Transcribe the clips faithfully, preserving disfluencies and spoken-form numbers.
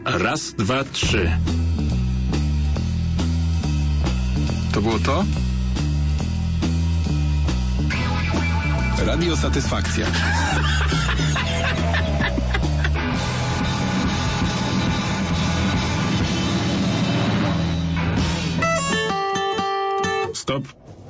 Raz, dwa, trzy. To było to? Radio Satysfakcja. Stop.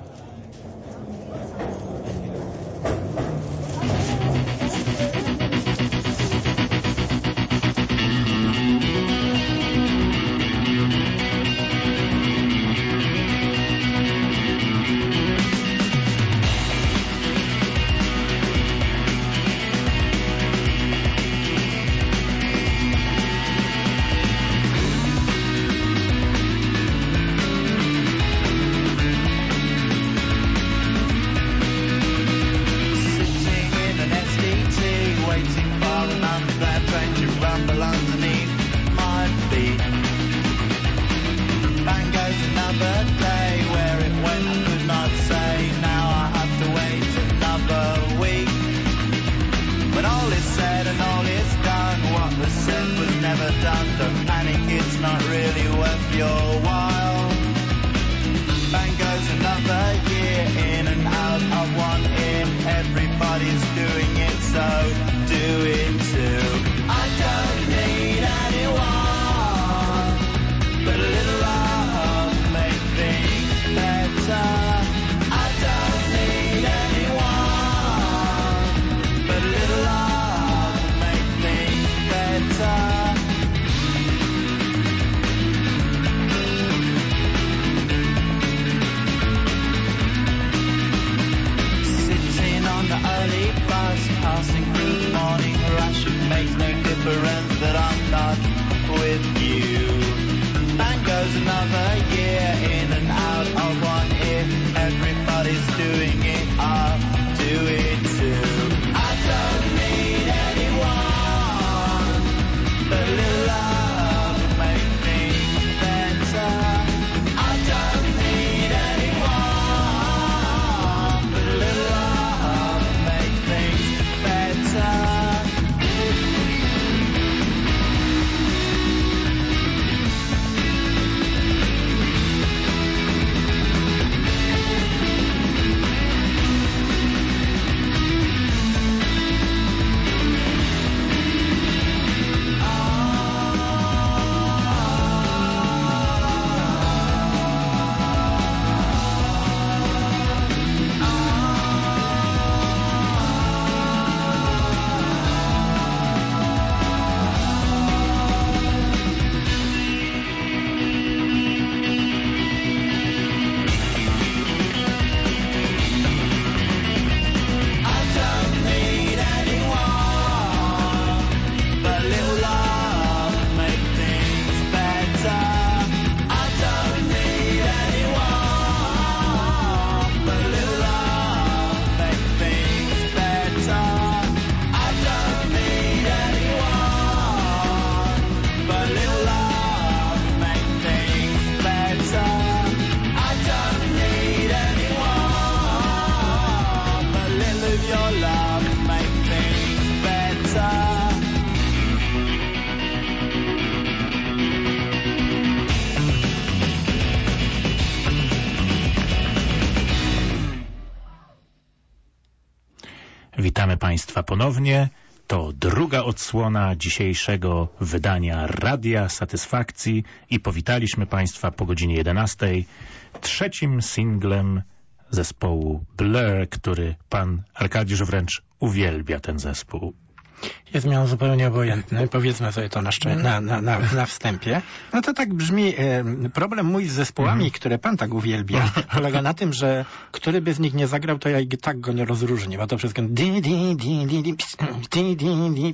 Witamy Państwa ponownie. To druga odsłona dzisiejszego wydania Radia Satysfakcji i powitaliśmy Państwa po godzinie jedenastej trzecim singlem zespołu Blur, który pan Arkadiusz wręcz uwielbia ten zespół. Jest mi on zupełnie obojętny, powiedzmy sobie to na, szczę- na, na, na, na wstępie. No to tak brzmi, e, problem mój z zespołami, mm. które pan tak uwielbia, polega na tym, że który by z nich nie zagrał, to ja i tak go nie rozróżnię, bo to wszystko di di di di di di di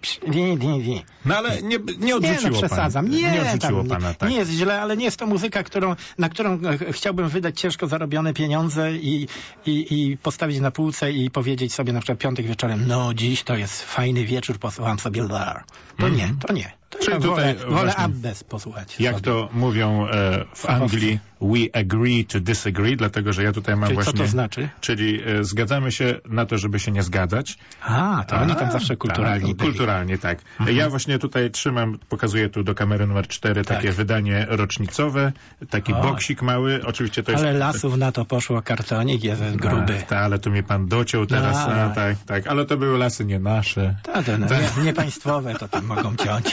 di di di. No ale nie, nie odrzuciło nie, no, przesadzam. Pan. Nie, nie odrzuciło tam, pana, tak. Nie jest źle, ale nie jest to muzyka, którą, na którą chciałbym wydać ciężko zarobione pieniądze i, i, i postawić na półce i powiedzieć sobie na przykład piątek wieczorem, no dziś to jest fajny wieczór, posłucham sobie Blur. To mm-hmm. nie, to nie. Czyli ja wolę, wolę Abbes posłuchać. Jak sobie. To mówią e, w Anglii, we agree to disagree, dlatego że ja tutaj mam czyli właśnie... co to znaczy? Czyli e, zgadzamy się na to, żeby się nie zgadzać. A, to A, oni tam zawsze kulturalni tak, Kulturalnie, tak. Mhm. Ja właśnie tutaj trzymam, pokazuję tu do kamery numer cztery tak. takie wydanie rocznicowe, taki o. boksik mały. Oczywiście to jest... Ale lasów na to poszło, kartonik jest gruby. Tak, ale tu mnie pan dociął teraz. No, a, tak, tak, ale to były lasy nie nasze. Ta, to, no, nie, nie państwowe, to tam mogą ciąć.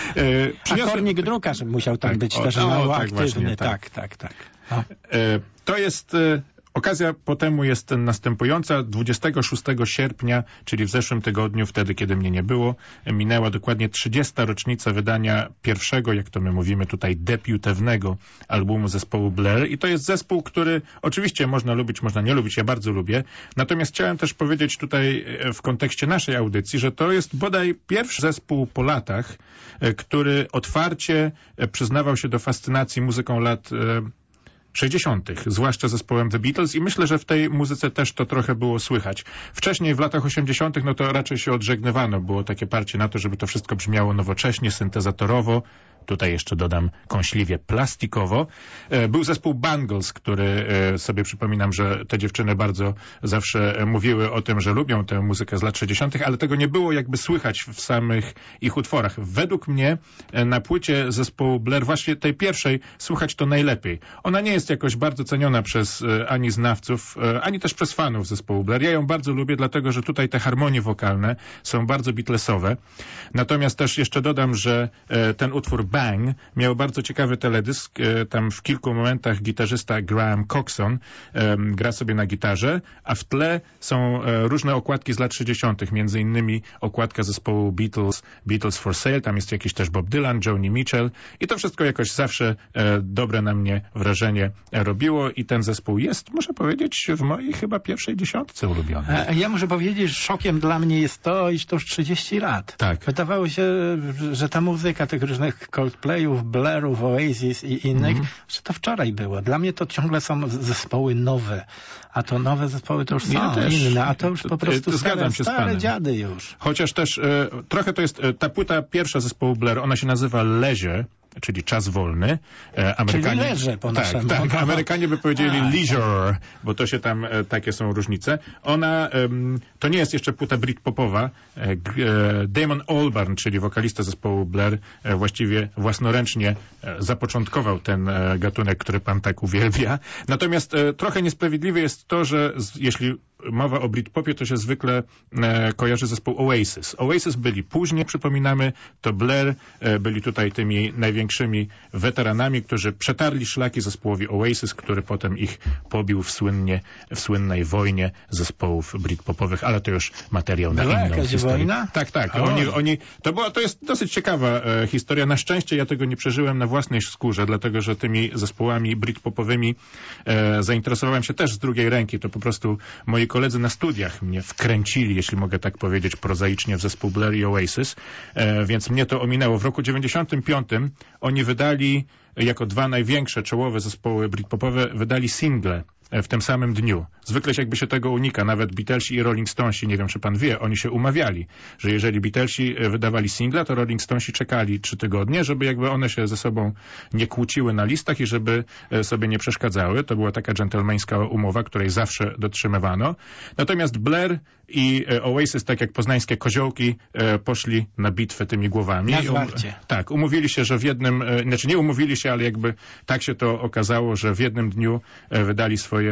E, przyniosłem... A kornik drukarz musiał tam tak, być o, też o, mało tak aktywny. Właśnie, tak, tak, tak. tak. E, to jest... E, Okazja po temu jest następująca. dwudziestego szóstego sierpnia, czyli w zeszłym tygodniu, wtedy kiedy mnie nie było, minęła dokładnie trzydziesta rocznica wydania pierwszego, jak to my mówimy tutaj, debiutownego albumu zespołu Blair. I to jest zespół, który oczywiście można lubić, można nie lubić, ja bardzo lubię. Natomiast chciałem też powiedzieć tutaj w kontekście naszej audycji, że to jest bodaj pierwszy zespół po latach, który otwarcie przyznawał się do fascynacji muzyką lat sześćdziesiątych, zwłaszcza zespołem The Beatles i myślę, że w tej muzyce też to trochę było słychać. Wcześniej w latach osiemdziesiątych no to raczej się odżegnywano, było takie parcie na to, żeby to wszystko brzmiało nowocześnie, syntezatorowo. Tutaj jeszcze dodam kąśliwie plastikowo. Był zespół Bangles, który sobie przypominam, że te dziewczyny bardzo zawsze mówiły o tym, że lubią tę muzykę z lat sześćdziesiątych, ale tego nie było jakby słychać w samych ich utworach. Według mnie na płycie zespołu Blair, właśnie tej pierwszej, słychać to najlepiej. Ona nie jest jakoś bardzo ceniona przez ani znawców, ani też przez fanów zespołu Blair. Ja ją bardzo lubię, dlatego że tutaj te harmonie wokalne są bardzo Beatlesowe. Natomiast też jeszcze dodam, że ten utwór Bang miał bardzo ciekawy teledysk. Tam w kilku momentach gitarzysta Graham Coxon um, gra sobie na gitarze, a w tle są um, różne okładki z lat sześćdziesiątych. Między innymi okładka zespołu Beatles, Beatles for Sale. Tam jest jakiś też Bob Dylan, Joni Mitchell i to wszystko jakoś zawsze e, dobre na mnie wrażenie robiło i ten zespół jest, muszę powiedzieć, w mojej chyba pierwszej dziesiątce ulubiony. Ja muszę powiedzieć, że szokiem dla mnie jest to, iż to już trzydzieści lat. Tak. Wydawało się, że ta muzyka tych różnych Coldplayów, Blairów, Oasis i innych, mm. że to wczoraj było. Dla mnie to ciągle są zespoły nowe, a to nowe zespoły to już są ja też, inne, a to już po prostu to, stare, się stare dziady już. Chociaż też e, trochę to jest, e, ta płyta pierwsza zespołu Blair, ona się nazywa Leisure, czyli czas wolny. E, Amerykanie, czyli leże po tak, naszemu. Tak, Amerykanie by powiedzieli a, leisure, bo to się tam, e, takie są różnice. Ona, e, to nie jest jeszcze płyta britpopowa. E, e, Damon Albarn, czyli wokalista zespołu Blair, e, właściwie własnoręcznie e, zapoczątkował ten e, gatunek, który pan tak uwielbia. Natomiast e, trochę niesprawiedliwe jest to, że z, jeśli mowa o Britpopie, to się zwykle e, kojarzy zespół Oasis. Oasis byli później, przypominamy, to Blair e, byli tutaj tymi największymi weteranami, którzy przetarli szlaki zespołowi Oasis, który potem ich pobił w, słynnie, w słynnej wojnie zespołów Britpopowych, ale to już materiał na Była inną jakaś historię. Wojna? Tak, tak. Oni, oni, to, była, to jest dosyć ciekawa e, historia. Na szczęście ja tego nie przeżyłem na własnej skórze, dlatego że tymi zespołami Britpopowymi e, zainteresowałem się też z drugiej ręki. To po prostu moi koledzy na studiach mnie wkręcili, jeśli mogę tak powiedzieć prozaicznie, w zespół Blair i Oasis, e, więc mnie to ominęło. W roku dziewięćdziesiątym piątym oni wydali, jako dwa największe czołowe zespoły britpopowe, wydali single w tym samym dniu. Zwykle jakby się tego unika, nawet Beatlesi i Rolling Stonesi, nie wiem czy pan wie, oni się umawiali, że jeżeli Beatlesi wydawali singla, to Rolling Stonesi czekali trzy tygodnie, żeby jakby one się ze sobą nie kłóciły na listach i żeby sobie nie przeszkadzały. To była taka dżentelmeńska umowa, której zawsze dotrzymywano. Natomiast Blair i Oasis, tak jak poznańskie koziołki, poszli na bitwę tymi głowami. Na zwarcie. Tak, umówili się, że w jednym, znaczy nie umówili się, ale jakby tak się to okazało, że w jednym dniu wydali swoje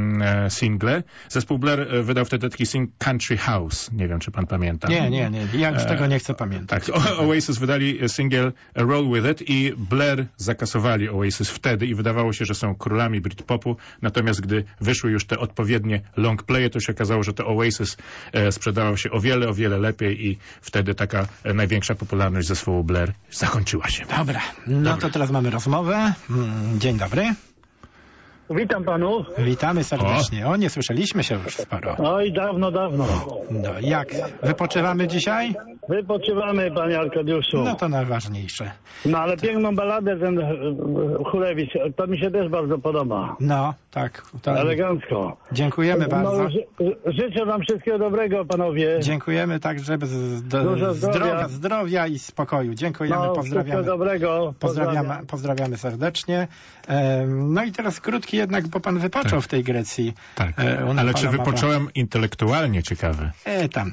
single. Zespół Blair wydał wtedy taki sing Country House. Nie wiem, czy pan pamięta. Nie, nie, nie. Ja już tego nie chcę pamiętać. Tak, Oasis wydali single Roll With It i Blair zakasowali Oasis wtedy i wydawało się, że są królami Britpopu. Natomiast gdy wyszły już te odpowiednie long playe, to się okazało, że to Oasis sprzedawał się o wiele, o wiele lepiej i wtedy taka największa popularność zespołu Blair zakończyła się. Dobra, no Dobra. to teraz mamy rozmowę. Dzień dobry. Witam panu. Witamy serdecznie. O, o nie słyszeliśmy się już sporo. Oj, dawno, dawno. No, jak? Wypoczywamy dzisiaj? Wypoczywamy, panie Arkadiuszu. No to najważniejsze. No ale piękną balladę ten e, Chulewicz, to mi się też bardzo podoba. No, tak. To Elegancko. dziękujemy bardzo. No, ży, życzę wam wszystkiego dobrego, panowie. Dziękujemy także z, do, Dużo zdrowia. zdrowia, zdrowia i spokoju. Dziękujemy, No, pozdrawiamy. wszystkiego dobrego. Pozdrawiamy, Pozdrawiam. pozdrawiamy serdecznie. Em, No i teraz krótki jednak, bo pan wypoczął Tak. w tej Grecji. Tak, E, u ale czy Napalama. wypocząłem intelektualnie? Ciekawe. E, tam.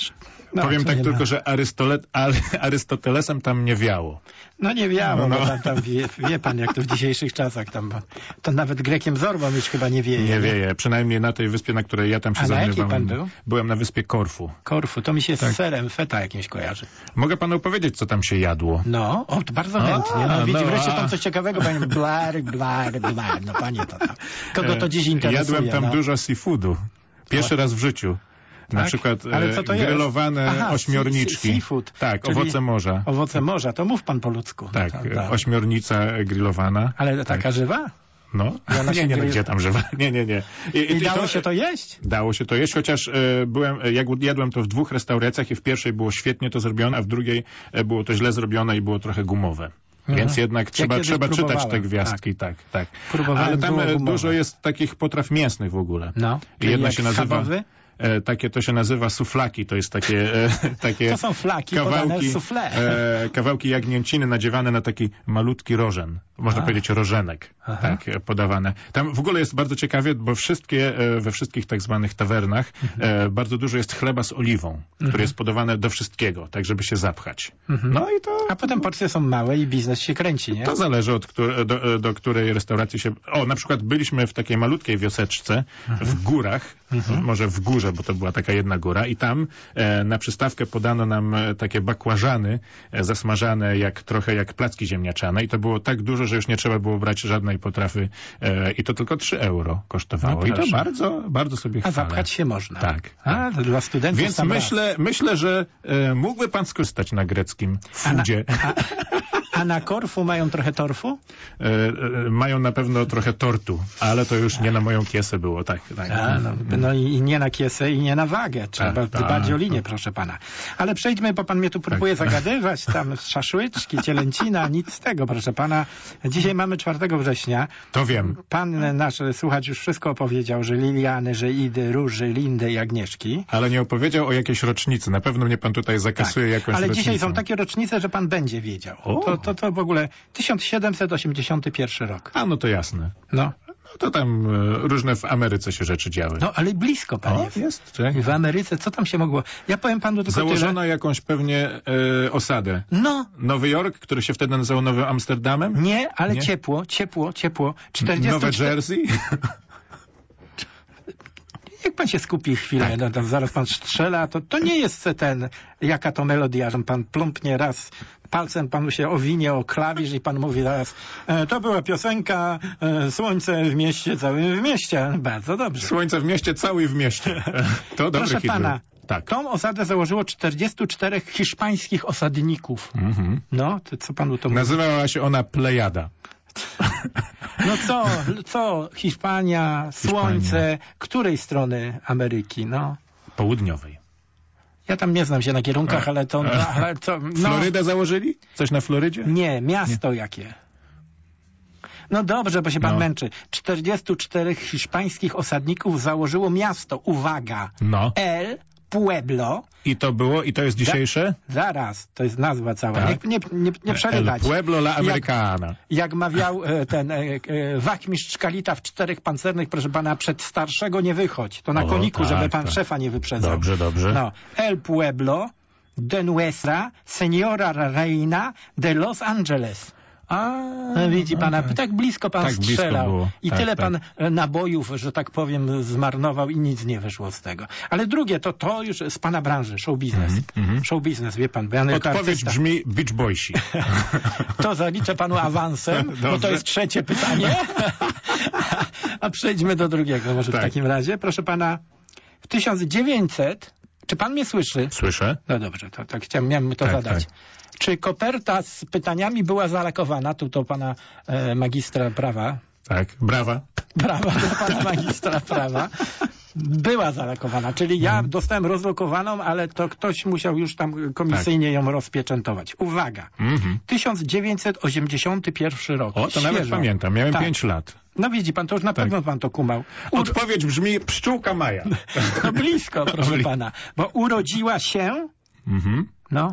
No, Powiem to tak nie tylko, ma. że Arystole... Ar- Arystotelesem tam nie wiało. No nie wiało, No, no. bo tam, tam wie, wie pan, jak to w dzisiejszych czasach tam, bo to nawet Grekiem Zorbą już chyba nie wieje. Nie wieje, przynajmniej na tej wyspie, na której ja tam się A na jakiej znajdowałem. pan był? Byłem na wyspie Korfu. Korfu, to mi się Tak. z serem feta jakimś kojarzy. Mogę panu powiedzieć, co tam się jadło? No, o, to bardzo A, chętnie. No, widzi, no, wreszcie a. pan coś ciekawego, panie blar, blar, blar. No panie to tam. Kogo to dziś interesuje? Jadłem tam no. dużo seafoodu. Pierwszy raz w życiu. Na Tak? przykład Ale co to e, jest? grillowane Aha, ośmiorniczki. sea- seafood, Tak, czyli owoce morza. Owoce morza, to mów pan po ludzku. Tak, No, e, to- to. ośmiornica grillowana. Ale taka tak. żywa? No, I ona się nie, nie, no, grill- gdzie tam żywa? Nie, nie, nie. I, I dało się to jeść? Dało się to jeść, chociaż e, byłem, e, jak jadłem to w dwóch restauracjach i w pierwszej było świetnie to zrobione, a w drugiej e, było to źle zrobione i było trochę gumowe. Więc jednak trzeba, kiedyś trzeba czytać próbowałem, te gwiazdki, tak, tak. Próbowałem, Ale tam było e, gumowe. dużo jest takich potraw mięsnych w ogóle. No, I czyli jedna jak się nazywa... schabowy? E, takie to się nazywa suflaki, to jest takie, e, takie To są flaki podane kawałki, w soufflé. e, kawałki jagnięciny nadziewane na taki malutki rożen. Można A. powiedzieć rożenek, Aha. tak, e, podawane. Tam w ogóle jest bardzo ciekawie, bo wszystkie, e, we wszystkich tak zwanych tawernach e, bardzo dużo jest chleba z oliwą, który jest podawany do wszystkiego, tak żeby się zapchać. No i to... A potem porcje są małe i biznes się kręci, nie? To zależy od której, do, do której restauracji się... O, na przykład byliśmy w takiej malutkiej wioseczce w górach, może w górze, bo to była taka jedna góra i tam e, na przystawkę podano nam e, takie bakłażany e, zasmażane jak trochę jak placki ziemniaczane i to było tak dużo, że już nie trzeba było brać żadnej potrawy e, i to tylko trzy euro kosztowało. No I to proszę. bardzo, bardzo sobie A chwalę. zapchać się można. Tak. A, to dla studentów Więc sam raz. myślę, myślę, że e, mógłby pan skorzystać na greckim A na, foodzie. a, a na Korfu mają trochę torfu? E, e, mają na pewno trochę tortu, ale to już nie na moją kiesę było, tak. tak. A, no, no i i nie na kiesę i nie na wagę. Trzeba Tak, tak. dbać o linię, proszę pana. Ale przejdźmy, bo pan mnie tu próbuje Tak. zagadywać, tam szaszłyczki, cielęcina, nic z tego, proszę pana. Dzisiaj mamy czwartego września. To wiem. Pan nasz słuchacz już wszystko opowiedział, że Liliany, że Idy, Róży, Lindy i Agnieszki. Ale nie opowiedział o jakiejś rocznicy. Na pewno mnie pan tutaj zakasuje jakąś Ale rocznicą. dzisiaj są takie rocznice, że pan będzie wiedział. O. To, to, to w ogóle tysiąc siedemset osiemdziesiąty pierwszy rok. A, no to jasne. No, No to tam e, różne w Ameryce się rzeczy działy. no ale blisko pan o, jest. jest. Czekaj. W Ameryce, co tam się mogło? Ja powiem panu tylko Założono tyle. jakąś pewnie e, osadę. No, Nowy Jork, który się wtedy nazywał Nowym Amsterdamem? nie, ale Nie? ciepło, ciepło, ciepło. czterdzieści Nowe Jersey? Jak pan się skupi chwilę, Tak. no, to zaraz pan strzela, to, to nie jest ten, jaka to melodia, że pan plumpnie raz, palcem panu się owinie o klawisz i pan mówi zaraz, e, to była piosenka e, Słońce w mieście, całym w mieście. Bardzo dobrze. Słońce w mieście, cały w mieście. To dobry Proszę hit pana, był. Tak. tą osadę założyło czterdziestu czterech hiszpańskich osadników. Mhm. No, to co panu to mówi? Nazywała się ona Plejada. No co, co, Hiszpania, Słońce, której strony Ameryki, no? Południowej. Ja tam nie znam się na kierunkach, ale to... No, ale to no, Florydę założyli? Coś na Florydzie? nie, miasto jakie? No dobrze, bo się pan No. męczy. czterdziestu czterech hiszpańskich osadników założyło miasto, uwaga, No. El Pueblo. I to było, i to jest dzisiejsze? Zaraz, to jest nazwa cała. Tak. Nie, nie, nie, nie przerywać. El Pueblo la Jak, Americana. jak mawiał e, ten e, e, wachmistrz Kalita w czterech pancernych, proszę pana, przed starszego nie wychodź. To na O, koniku, tak, żeby pan tak. szefa nie wyprzedzał. Dobrze, dobrze. No. El Pueblo de Nuestra Señora Reina de Los Angeles. A, No, widzi pana, okej. tak blisko pan Tak blisko strzelał. było. I Tak, tyle tak. pan e, nabojów, że tak powiem, zmarnował i nic nie wyszło z tego. Ale drugie, to to już z pana branży, show business. mhm. Show business, wie pan, bo ja jako Odpowiedź artysta, brzmi Beach Boysi. to zaliczę panu awansem, bo to Dobrze. jest trzecie pytanie. A przejdźmy do drugiego może Tak. w takim razie. Proszę pana, w tysiąc dziewięćset... Czy pan mnie słyszy? Słyszę? No dobrze, to tak chciałem, miałem to Tak, zadać. tak. Czy koperta z pytaniami była zalakowana? Tu to pana e, magistra prawa. Tak, brawa. sprawa dla pana magistra prawa była zalokowana, czyli ja Mhm. dostałem rozlokowaną, ale to ktoś musiał już tam komisyjnie ją rozpieczętować. Uwaga, Mhm. tysiąc dziewięćset osiemdziesiąty pierwszy rok. O, to nawet Świeżo. pamiętam. Miałem Tak. pięć lat. No widzi pan, to już na Tak. pewno pan to kumał. Uro... Odpowiedź brzmi pszczółka Maja. No blisko, proszę pana, bo urodziła się, Mhm. no,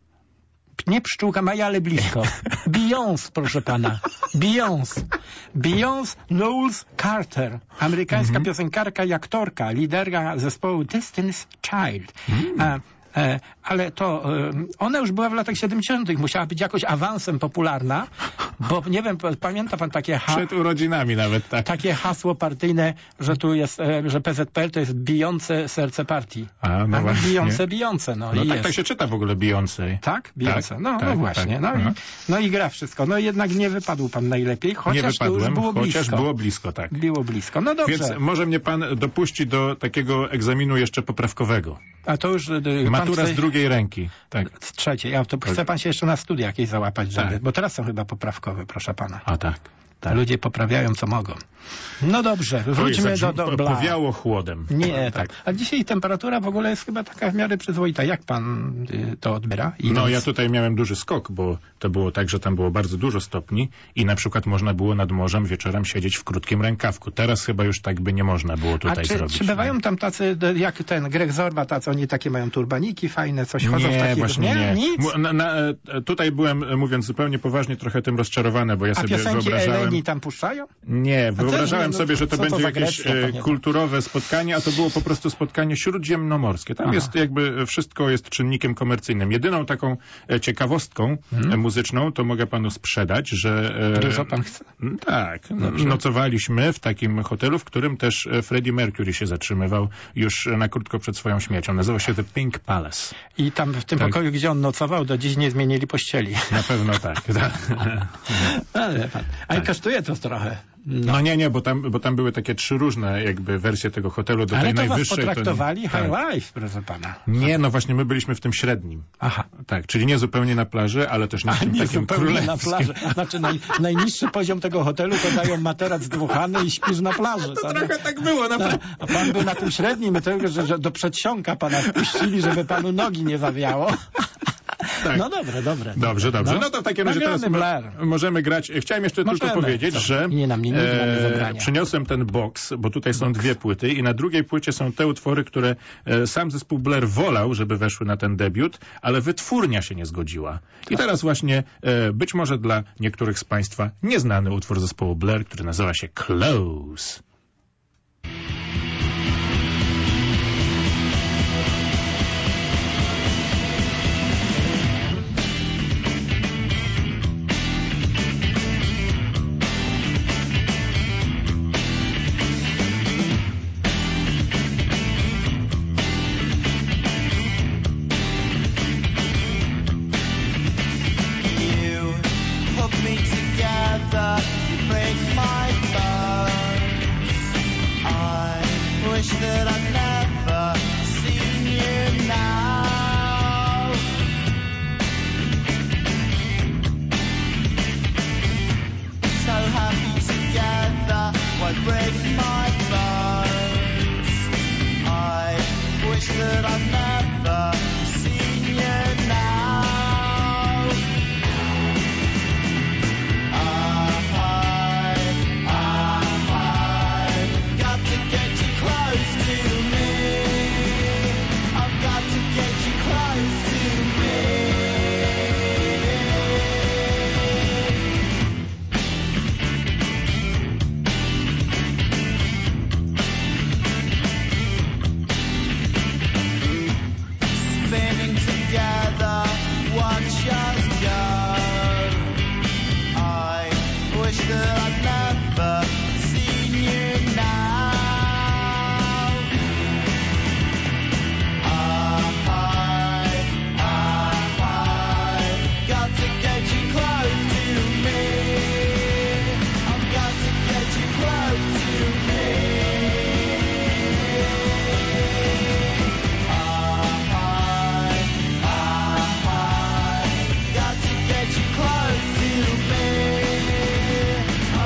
nie pszczółka Maja, ale blisko. Beyoncé, proszę pana. Beyoncé. Beyoncé Knowles Carter. Amerykańska Mhm. piosenkarka i aktorka, liderka zespołu Destiny's Child. Mhm. A, e, ale to e, ona już była w latach siedemdziesiątych. Musiała być jakoś awansem popularna, bo nie wiem, p- pamięta pan takie, ha Przed urodzinami nawet, tak. takie hasło partyjne, że tu jest, e, że P Z P L to jest bijące serce partii. A, no A właśnie. bijące, bijące, no, No i tak, jest. tak się czyta w ogóle Beyoncé. Tak? Beyoncé. No, tak, no właśnie. tak. No, Aha. i, no i gra wszystko. No jednak nie wypadł pan najlepiej, chociaż Nie to już wypadłem, było chociaż blisko. było blisko, tak. Było blisko. No dobrze. Więc może mnie pan dopuści do takiego egzaminu jeszcze poprawkowego. A to już... y, Matura pan z chce... drugiej ręki. Tak. Z trzeciej. A to chce pan się jeszcze na studia jakieś załapać, żeby... Tak. Bo teraz są chyba poprawkowe, proszę pana. A tak. tak. Ludzie poprawiają co mogą. No dobrze, wróćmy Oj, do, do po- bla. Powiało chłodem. Nie, tak. A dzisiaj temperatura w ogóle jest chyba taka w miarę przyzwoita. Jak pan y, to odbiera? No Idąc- ja tutaj miałem duży skok, bo to było tak, że tam było bardzo dużo stopni i na przykład można było nad morzem wieczorem siedzieć w krótkim rękawku. Teraz chyba już tak by nie można było A tutaj czy, zrobić. czy bywają tam tacy, d- jak ten Greg Zorba, tacy oni takie mają turbaniki fajne, coś chodzą w Nie, takich... właśnie nie. Nic? Mu- Na, na, e, tutaj byłem, e, mówiąc zupełnie poważnie, trochę tym rozczarowany, bo ja A sobie piosenki wyobrażałem... Eleni tam puszczają? Nie, też wyobrażałem nie, no, sobie, że to co to będzie za jakieś Grecja, e, to nie kulturowe spotkanie, a to było po prostu spotkanie śródziemnomorskie. Tam Aha. jest jakby wszystko jest czynnikiem komercyjnym. Jedyną taką e, ciekawostką Hmm. e, muzyczną, to mogę panu sprzedać, że... e, Dużo pan chce? m, Tak. no, Dobrze. Nocowaliśmy w takim hotelu, w którym też e, Freddie Mercury się zatrzymywał już e, na krótko przed swoją śmiercią. Nazywał się The Pink Palace. I tam w tym Tak. pokoju, gdzie on nocował, do dziś nie zmienili pościeli. Na pewno tak. Ale pan, ale kosztuje to trochę. No nie, nie, bo tam, bo tam były takie trzy różne jakby wersje tego hotelu. Do Ale tej to was najwyższej potraktowali to... high tak. life, proszę pana. Nie, no właśnie my byliśmy w tym średnim. Aha. Tak, czyli nie zupełnie na plaży, ale też nie w A tym nie takim zupełnie na królewskim. plaży. Znaczy naj, najniższy poziom tego hotelu to dają materac dmuchany i śpisz na plaży. To trochę tak było, naprawdę. A pan był na tym średnim, tego, że, że do przedsionka pana wpuścili, żeby panu nogi nie zawiało. Tak. No dobre, dobre. Dobrze, dobrze. No. No to w takim razie Nagramy teraz mo- Blair. możemy grać. Chciałem jeszcze Możemy. tylko powiedzieć, Co? że Nie nam, nie nudzi nam nie zagrania. przyniosłem ten box, bo tutaj są dwie płyty i na drugiej płycie są te utwory, które e, sam zespół Blair wolał, żeby weszły na ten debiut, ale wytwórnia się nie zgodziła. I teraz właśnie e, być może dla niektórych z Państwa nieznany utwór zespołu Blair, który nazywa się Close. You hook me together, you break my bones. I wish that I'd never seen you now. So happy together, why break my bones? I wish that I'd never seen you now. I've got to get you close to me. I've got to get you close to me. Spinning together, watch us go. I wish that I'd never seen you now. I, I, I've got to get you close to me. I've got to get you close to me. I, I, got to get you close to me.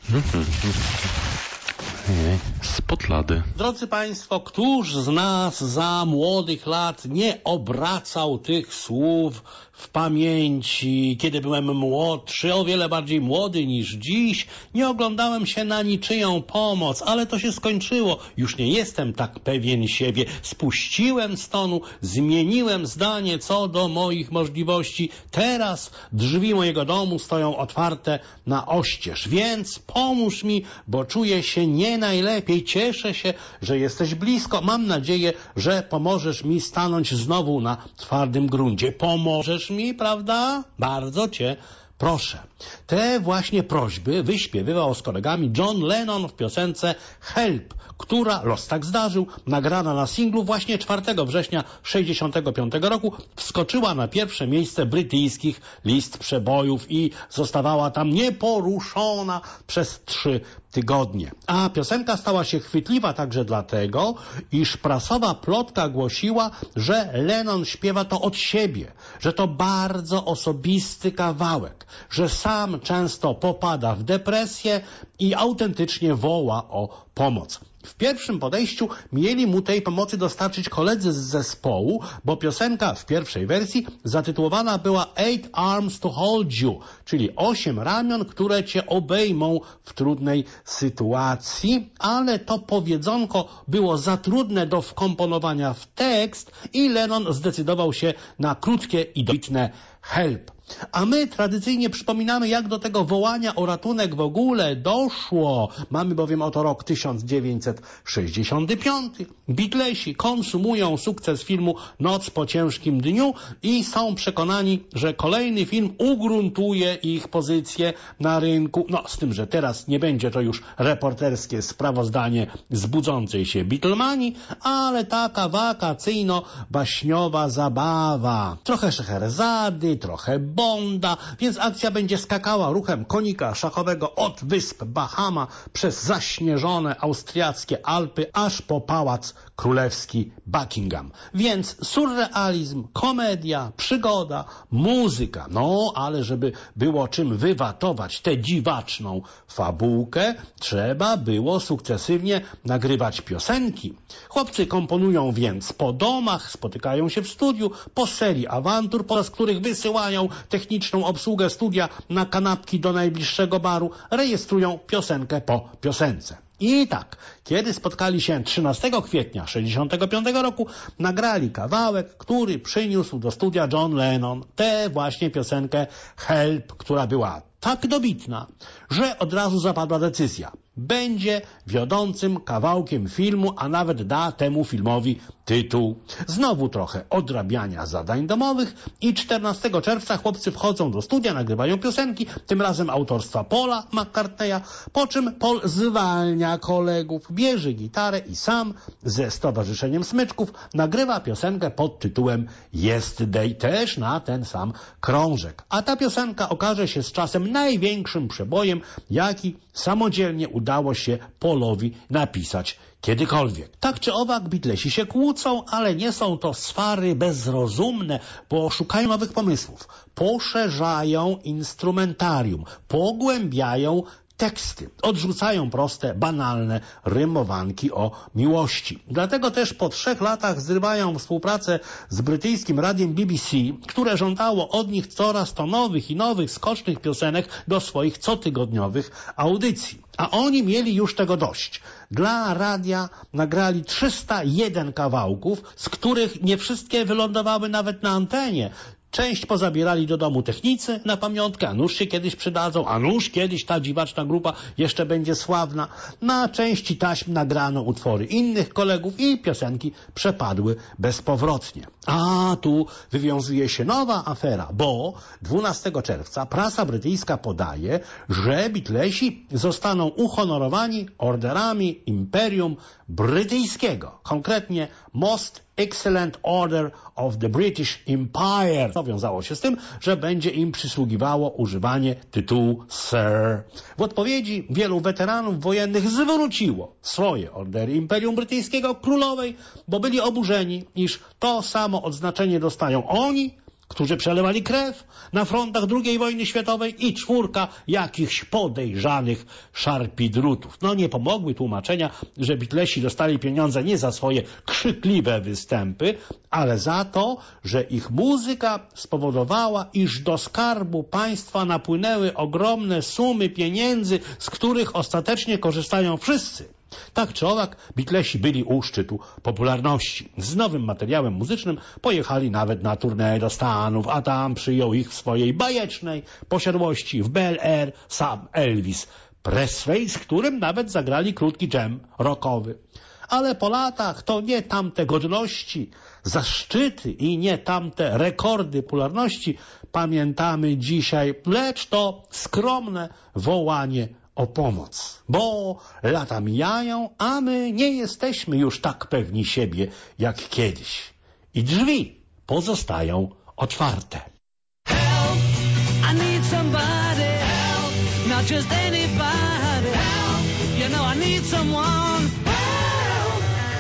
Spod lady. Drodzy Państwo, któż z nas za młodych lat nie obracał tych słów w pamięci, kiedy byłem młodszy, o wiele bardziej młody niż dziś, nie oglądałem się na niczyją pomoc, ale to się skończyło. Już nie jestem tak pewien siebie. Spuściłem z tonu, zmieniłem zdanie co do moich możliwości. Teraz drzwi mojego domu stoją otwarte na oścież, więc pomóż mi, bo czuję się nie najlepiej. Cieszę się, że jesteś blisko. Mam nadzieję, że pomożesz mi stanąć znowu na twardym gruncie. Pomożesz mi, prawda? Bardzo cię proszę. Te właśnie prośby wyśpiewywał z kolegami John Lennon w piosence Help, która, los tak zdarzył, nagrana na singlu właśnie czwartego września sześćdziesiątego piątego roku, wskoczyła na pierwsze miejsce brytyjskich list przebojów i zostawała tam nieporuszona przez trzy tygodnie. A piosenka stała się chwytliwa także dlatego, iż prasowa plotka głosiła, że Lennon śpiewa to od siebie, że to bardzo osobisty kawałek, że sam często popada w depresję i autentycznie woła o pomoc. W pierwszym podejściu mieli mu tej pomocy dostarczyć koledzy z zespołu, bo piosenka w pierwszej wersji zatytułowana była Eight Arms to Hold You, czyli osiem ramion, które cię obejmą w trudnej sytuacji, ale to powiedzonko było za trudne do wkomponowania w tekst i Lennon zdecydował się na krótkie i dobitne Help. A my tradycyjnie przypominamy, jak do tego wołania o ratunek w ogóle doszło. Mamy bowiem oto rok tysiąc dziewięćset sześćdziesiąty piąty. Beatlesi konsumują sukces filmu Noc po ciężkim dniu i są przekonani, że kolejny film ugruntuje ich pozycję na rynku. No, z tym, że teraz nie będzie to już reporterskie sprawozdanie z budzącej się Beatlemanii, ale taka wakacyjno-baśniowa zabawa. Trochę Szeherzady, trochę Bonda, więc akcja będzie skakała ruchem konika szachowego od wysp Bahama przez zaśnieżone austriackie Alpy aż po pałac królewski Buckingham. Więc surrealizm, komedia, przygoda, muzyka. No, ale żeby było czym wywatować tę dziwaczną fabułkę, trzeba było sukcesywnie nagrywać piosenki. Chłopcy komponują więc po domach, spotykają się w studiu, po serii awantur, podczas których wysyłają techniczną obsługę studia na kanapki do najbliższego baru, rejestrują piosenkę po piosence. I tak, kiedy spotkali się trzynastego kwietnia sześćdziesiątego piątego roku, nagrali kawałek, który przyniósł do studia John Lennon tę właśnie piosenkę Help, która była tak dobitna, że od razu zapadła decyzja. Będzie wiodącym kawałkiem filmu, a nawet da temu filmowi tytuł. Znowu trochę odrabiania zadań domowych i czternastego czerwca chłopcy wchodzą do studia, nagrywają piosenki, tym razem autorstwa Paula McCartneya, po czym Paul zwalnia kolegów, bierze gitarę i sam ze Stowarzyszeniem Smyczków nagrywa piosenkę pod tytułem Yesterday, też na ten sam krążek. A ta piosenka okaże się z czasem największym przebojem, jaki samodzielnie udało się Paulowi napisać kiedykolwiek. Tak czy owak Beatlesi się kłócą, ale nie są to swary bezrozumne, bo szukają nowych pomysłów, poszerzają instrumentarium, pogłębiają teksty, odrzucają proste, banalne rymowanki o miłości. Dlatego też po trzech latach zrywają współpracę z brytyjskim radiem B B C, które żądało od nich coraz to nowych i nowych skocznych piosenek do swoich cotygodniowych audycji. A oni mieli już tego dość. Dla radia nagrali trzysta jeden kawałków, z których nie wszystkie wylądowały nawet na antenie. Część pozabierali do domu technicy na pamiątkę, a nuż się kiedyś przydadzą, a nuż kiedyś ta dziwaczna grupa jeszcze będzie sławna. Na części taśm nagrano utwory innych kolegów i piosenki przepadły bezpowrotnie. A tu wywiązuje się nowa afera, bo dwunastego czerwca prasa brytyjska podaje, że Beatlesi zostaną uhonorowani orderami Imperium Brytyjskiego, konkretnie Most Excellent Order of the British Empire. To wiązało się z tym, że będzie im przysługiwało używanie tytułu Sir. W odpowiedzi wielu weteranów wojennych zwróciło swoje ordery Imperium Brytyjskiego królowej, bo byli oburzeni, iż to samo odznaczenie dostają oni, którzy przelewali krew na frontach drugiej wojny światowej i czwórka jakichś podejrzanych szarpidrutów. No nie pomogły tłumaczenia, że Beatlesi dostali pieniądze nie za swoje krzykliwe występy, ale za to, że ich muzyka spowodowała, iż do skarbu państwa napłynęły ogromne sumy pieniędzy, z których ostatecznie korzystają wszyscy. Tak czy owak, Beatlesi byli u szczytu popularności. Z nowym materiałem muzycznym pojechali nawet na tournée do Stanów, a tam przyjął ich w swojej bajecznej posiadłości w Bel Air sam Elvis Presley, z którym nawet zagrali krótki dżem rockowy. Ale po latach to nie tamte godności, zaszczyty i nie tamte rekordy popularności pamiętamy dzisiaj, lecz to skromne wołanie o pomoc, bo lata mijają, a my nie jesteśmy już tak pewni siebie jak kiedyś. I drzwi pozostają otwarte. Help, I need somebody help, not just anybody help, you know I need someone help.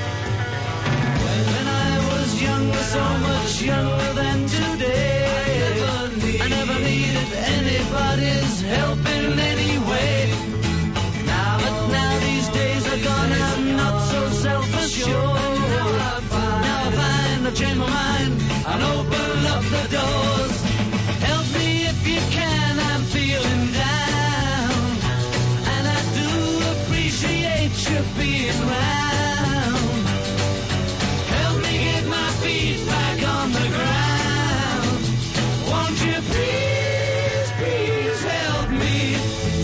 When I was younger, so much younger than today, I never, need, I never needed anybody's help in any way. Now, but now these days are gone and I'm not so self-assured. Now I find, now I find I've changed my mind and open up the doors. Help me if you can, I'm feeling down, and I do appreciate you being round. Help me get my feet back on the ground. Won't you please, please help me?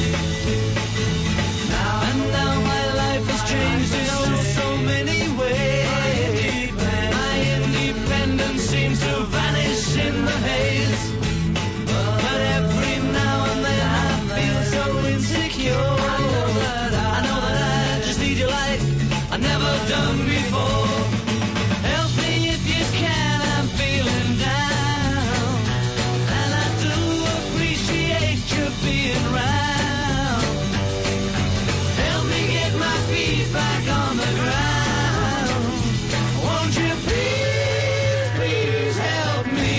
Now and now my life has changed in oh so many ways. My independence seems to vanish in the haze. But every now and then I feel so insecure. I know that I just need you like I've never done before. Help me if you can, I'm feeling down, and I do appreciate you being round. Help me get my feet back on the ground. Won't you please, please help me?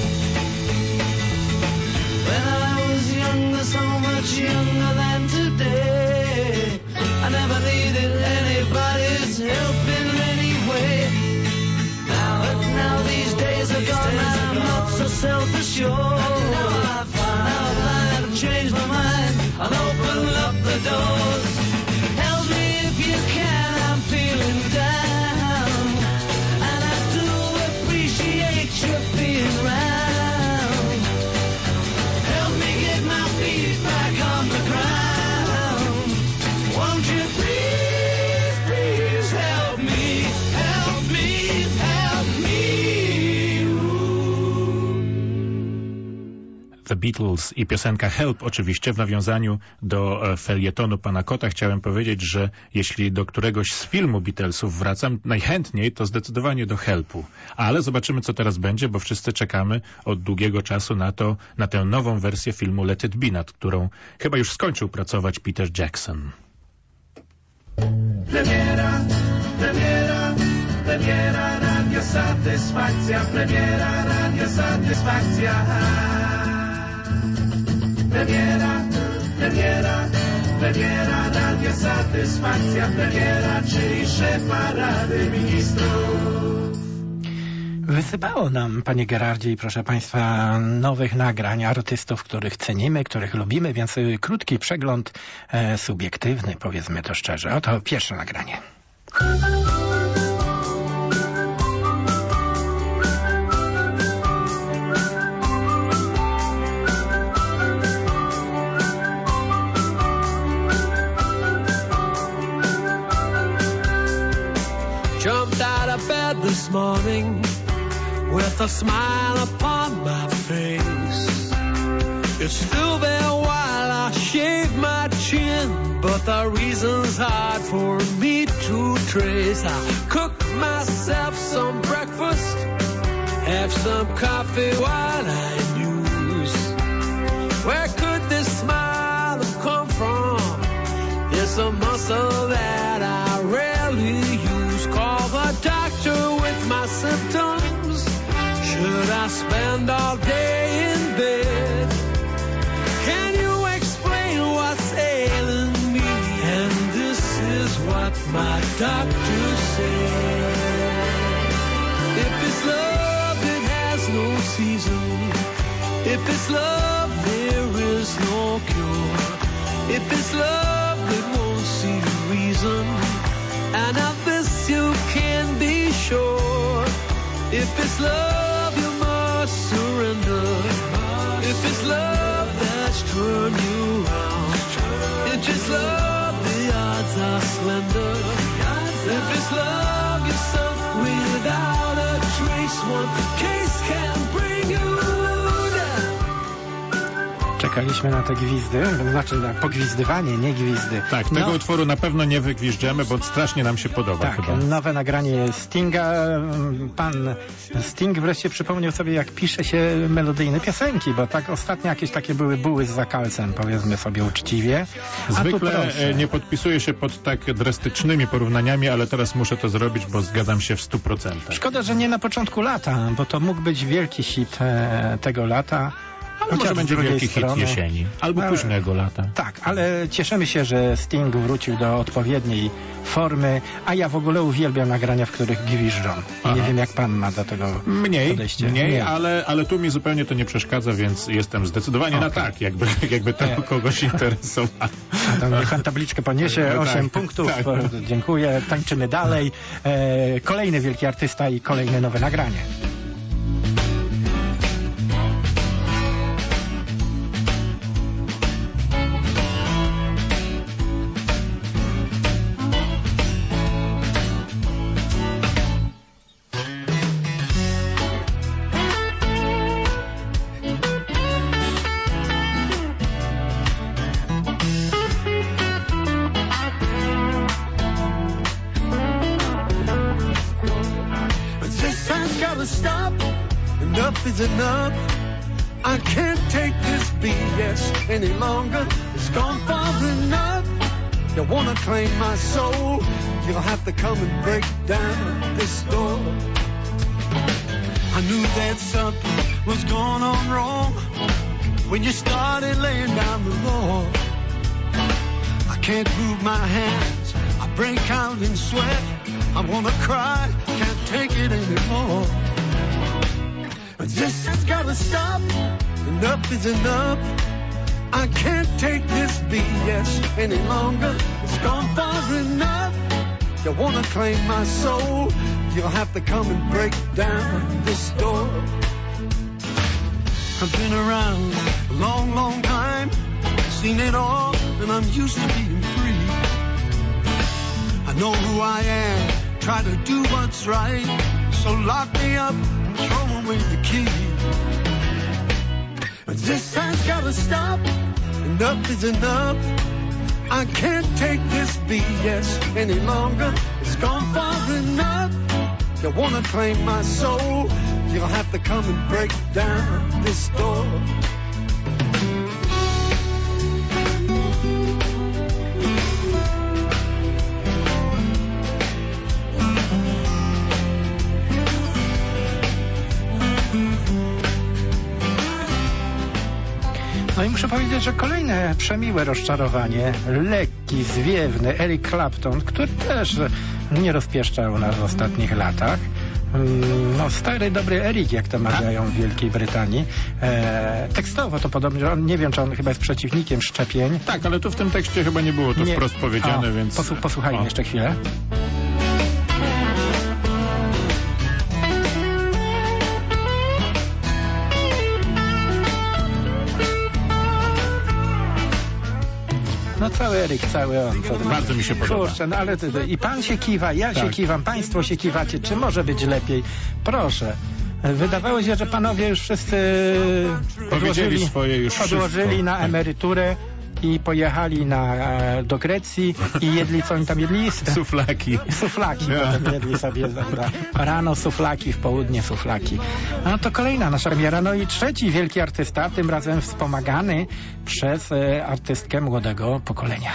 When I was younger, so much younger than today, I never needed anybody's help in any way. Now, but now these days are gone, I'm not so self-assured. Now I find, now I find I've changed my mind and open up the doors. Help me if you can, I'm feeling down, and I do appreciate you being round. Help me get my feet back on the ground. Won't you please, please help me, help me, help me. The Beatles i piosenka Help oczywiście w nawiązaniu do e, felietonu pana Kota chciałem powiedzieć, że jeśli do któregoś z filmu Beatlesów wracam, najchętniej to zdecydowanie do Helpu. Ale zobaczymy, co teraz będzie, bo wszyscy czekamy od długiego czasu na to, na tę nową wersję filmu Let It Be, nad którą chyba już skończył pracować Peter Jackson. Premiera, premiera, premiera, Radio Satysfakcja, premiera, Radio Satysfakcja. Premiera, premiera, premiera, Radio Satysfakcja, premiera, czyli szefa Rady Ministrów. Wysypało nam, panie Gerardzie i proszę państwa, nowych nagrań artystów, których cenimy, których lubimy, więc krótki przegląd e, subiektywny, powiedzmy to szczerze. Oto pierwsze nagranie. Jumped out of bed this morning with a smile upon my face. It's still there while I shave my chin, but the reason's hard for me to trace. I cook myself some breakfast, have some coffee while I muse. Where could this smile have come from? It's a muscle that I rarely use. Call the doctor with my symptoms. Should I spend spend all day in bed. Can you explain what's ailing me? And this is what my doctor said. If it's love, it has no season. If it's love, there is no cure. If it's love, it won't see reason. And of this you can be sure. If it's love, you must surrender. If it's love that's turned you round, if it's love, the odds are slender. If it's love, you're sunk without a trace. One case can bring you down. Czekaliśmy na te gwizdy, to znaczy na pogwizdywanie, nie gwizdy. Tak, tego No. utworu na pewno nie wygwiżdżemy, bo strasznie nam się podoba Tak, chyba. nowe nagranie Stinga. Pan Sting wreszcie przypomniał sobie, jak pisze się melodyjne piosenki, bo tak ostatnio jakieś takie były buły z zakalcem, powiedzmy sobie uczciwie. A tu Zwykle proszę. e, nie podpisuję się pod tak drastycznymi porównaniami, ale teraz muszę to zrobić, bo zgadzam się w stu procentach. Szkoda, że nie na początku lata, bo to mógł być wielki hit e, tego lata. Ale Chociaż może z będzie drugiej wielki hit strony- jesieni. Albo Ale- późnego lata. Tak, ale cieszymy się, że Sting wrócił do odpowiedniej formy, a ja w ogóle uwielbiam nagrania, w których gwiżdżą. Aha. Nie wiem, jak pan ma do tego Mniej, podejście. mniej, Nie. ale, ale tu mi zupełnie to nie przeszkadza, więc jestem zdecydowanie na Okej. tak, jakby, jakby to Nie. kogoś interesowało. A to niech pan tabliczkę poniesie, Tak, osiem tak, punktów, tak. e, dziękuję, tańczymy dalej. E, kolejny wielki artysta i kolejne nowe nagranie. But this has gotta stop. Enough is enough. I can't take this B S any longer. It's gone far enough. You wanna claim my soul? You'll have to come and break down this door. I knew that something was going on wrong when you started laying down the law. I can't move my hands. I break out in sweat. I wanna cry. Can't take it anymore. But this has gotta stop. Enough is enough. I can't take this B S any longer. It's gone far enough. You wanna claim my soul? You'll have to come and break down this door. I've been around a long, long time, seen it all, and I'm used to being free. I know who I am, try to do what's right, so lock me up and throw away the key. But this has gotta stop. Enough is enough. I can't take this B S any longer. It's gone far enough. You wanna claim my soul? You'll have to come and break down this door. No i muszę powiedzieć, że kolejne przemiłe rozczarowanie, lekki, zwiewny Eric Clapton, który też nie rozpieszczał nas w ostatnich latach. Mm, No stary, dobry Eric, jak to mawiają w Wielkiej Brytanii. E, tekstowo to podobnie, on, nie wiem, czy on chyba jest przeciwnikiem szczepień. Tak, ale tu w tym tekście chyba nie było to Nie. wprost powiedziane, A, więc... Posłu, posłuchajmy O. jeszcze chwilę. No cały Eryk, cały on. Co ty Bardzo mi się podoba. Kurczę, no ale ty, ty, i pan się kiwa, ja się Tak. kiwam, państwo się kiwacie. Czy może być lepiej? Proszę. Wydawało się, że panowie już wszyscy odłożyli, swoje już odłożyli wszystko. na emeryturę i pojechali na, e, do Grecji i jedli, co oni tam jedli? Suflaki. Suflaki, Ja. potem jedli sobie prawda? Rano suflaki, w południe suflaki. No to kolejna nasza premiera, no i trzeci wielki artysta, tym razem wspomagany przez e, artystkę młodego pokolenia.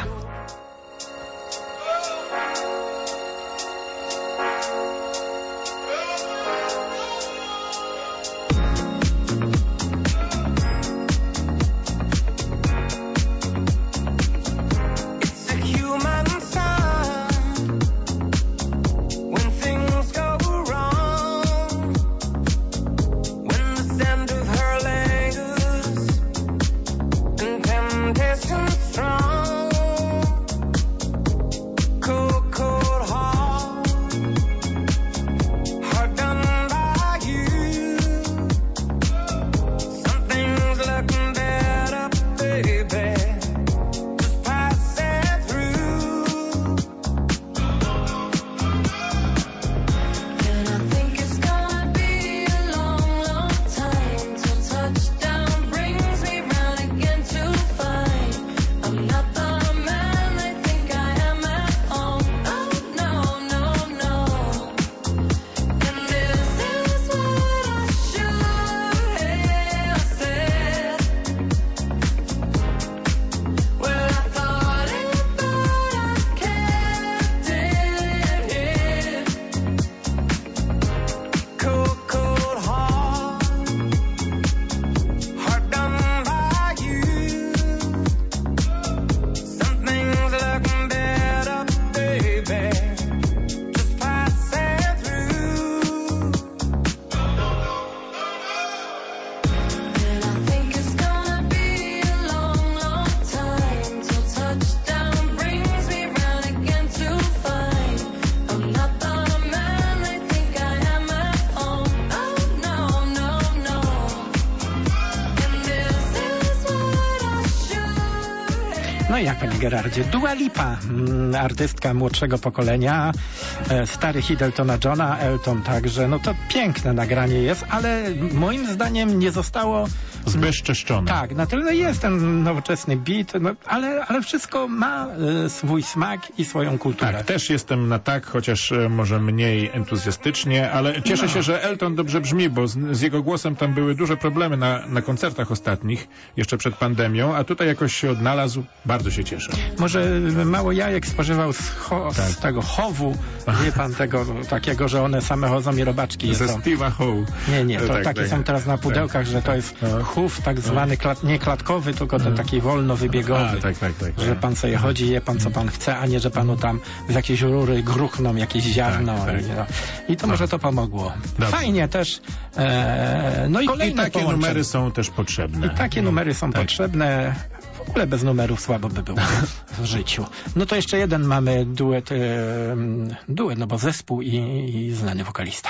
Tak, panie Gerardzie. Dua Lipa, mm, artystka młodszego pokolenia, e, stary hit Eltona Johna, Elton także. No to piękne nagranie jest, ale moim zdaniem nie zostało Zbezczeszczone. tak, na tyle jest ten nowoczesny beat, no, ale, ale wszystko ma e, swój smak i swoją kulturę. Tak, też jestem na tak, chociaż e, może mniej entuzjastycznie, ale cieszę No. się, że Elton dobrze brzmi, bo z, z jego głosem tam były duże problemy na, na koncertach ostatnich, jeszcze przed pandemią, a tutaj jakoś się odnalazł. Bardzo się cieszę. Może mało jajek spożywał z, cho, Tak. z tego chowu, wie pan, tego takiego, że one same chodzą i robaczki Ze jedzą. Steve'a Howe. Nie, nie, to Tak, takie tak, są teraz na pudełkach, że to jest No. chów tak zwany, klat, nie klatkowy, tylko ten taki wolno wybiegowy. A, tak, tak, tak. Że pan sobie chodzi, je pan co pan chce, a nie, że panu tam z jakiejś rury gruchną jakieś ziarno. Tak, tak. I, no. I to może to pomogło. Dobrze. Fajnie też. E, no i I kolejne takie połączenie. numery są też potrzebne. I takie numery są Tak. potrzebne. W ogóle bez numerów słabo by było w życiu. No to jeszcze jeden mamy duet, e, duet no bo zespół i, i znany wokalista.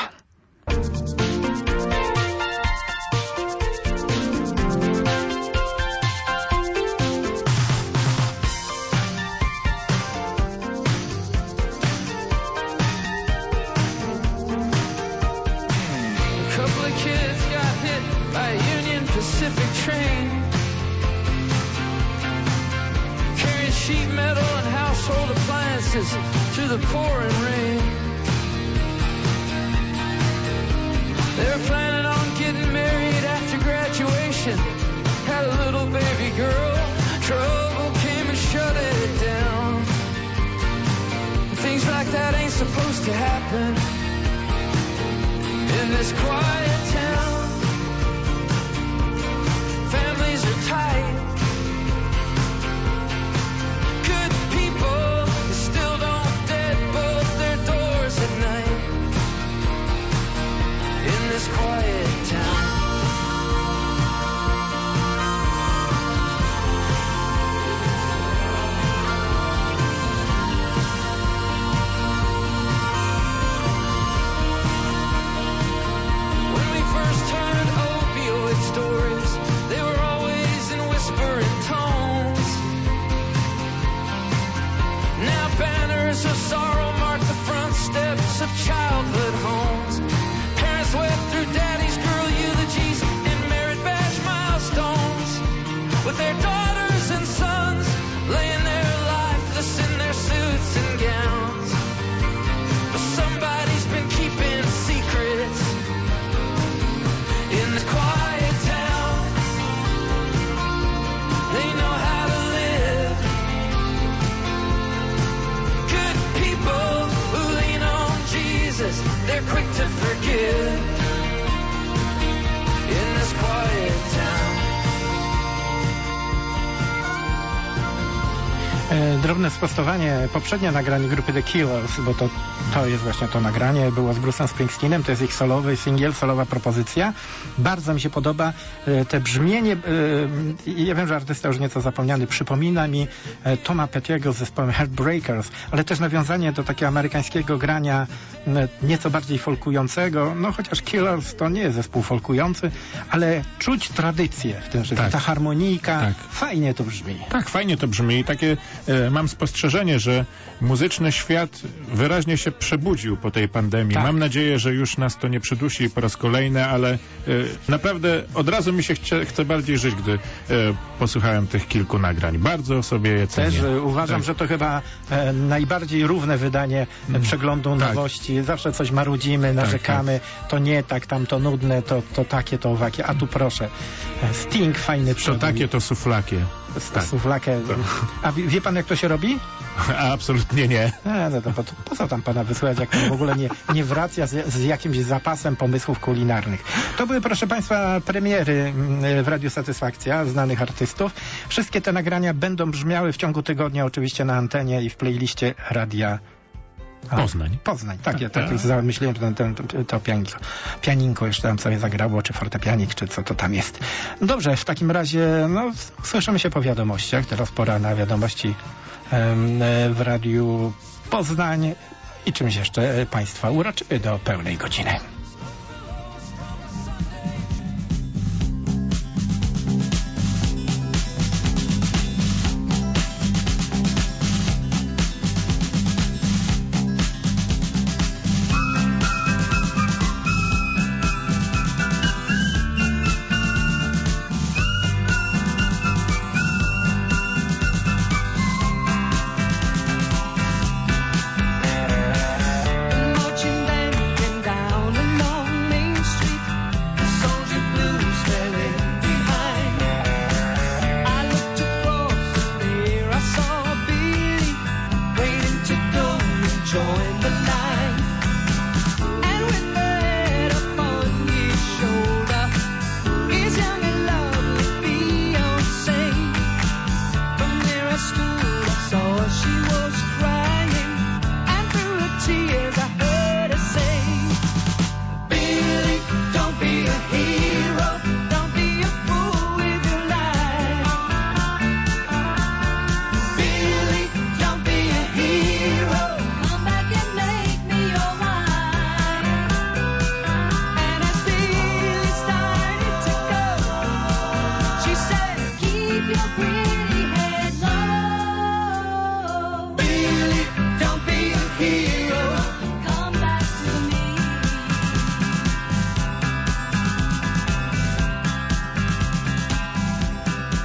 A couple of kids got hit by a Union Pacific train, carrying sheet metal and household appliances through the pouring rain. They were planning on getting married after graduation, had a little baby girl. Trouble came and shut it down. Things like that ain't supposed to happen in this quiet town. Families are tight. Good people still don't deadbolt their doors at night in this quiet town. When we first heard opioid stories, they were always in whispering tones. Now banners of sorrow mark the front steps of childhood homes. Parents wept through daddy's girl eulogies and merit badge milestones, with their daughters and sons laying there lifeless in their suits and gowns. But somebody's been keeping secrets in this quiet town. They know how to live. Good people who lean on Jesus, they're quick to forgive in this quiet town. E, drobne sprostowanie. Poprzednie nagranie grupy The Killers, bo to, to jest właśnie to nagranie, było z Bruce'em Springsteenem, to jest ich solowy singiel, solowa propozycja. Bardzo mi się podoba e, te brzmienie. E, ja wiem, że artysta już nieco zapomniany, przypomina mi e, Toma Pettiego z zespołem Heartbreakers, ale też nawiązanie do takiego amerykańskiego grania e, nieco bardziej folkującego, no chociaż Killers to nie jest zespół folkujący, ale czuć tradycję w tym wszystkim. Tak. Ta harmonika, Tak. fajnie to brzmi. Tak, fajnie to brzmi. Takie e, mam spostrzeżenie, że muzyczny świat wyraźnie się przebudził po tej pandemii. Tak. Mam nadzieję, że już nas to nie przydusi po raz kolejny, ale e, naprawdę od razu mi się chce, chce bardziej żyć, gdy e, posłuchałem tych kilku nagrań. Bardzo sobie je cenię. Też e, uważam, Tak. że to chyba e, najbardziej równe wydanie e, przeglądu Tak. nowości. Zawsze coś marudzimy, narzekamy. To nie tak, tam to nudne, to, to takie, to owakie. A tu proszę. E, Sting fajny To przed takie, to suflakie. Tak. Suflakę. A wie, wie pan, jak to się robi? A absolutnie nie. E, no to po, po co tam pana wysłać, jak pan w ogóle nie, nie wraca z, z jakimś zapasem pomysłów kulinarnych. To były, proszę państwa, premiery mm, w Radiu Satysfakcja znanych artystów. Wszystkie te nagrania będą brzmiały w ciągu tygodnia oczywiście na antenie i w playliście Radia A, Poznań. Poznań, tak, ja tak Tak. zamyśliłem, że ten, ten, to, to pianinko, pianinko jeszcze tam sobie zagrało, czy fortepianik, czy co to tam jest. Dobrze, w takim razie, no, słyszymy się po wiadomościach. Teraz pora na wiadomości em, w Radiu Poznań i czymś jeszcze państwa uroczymy do pełnej godziny.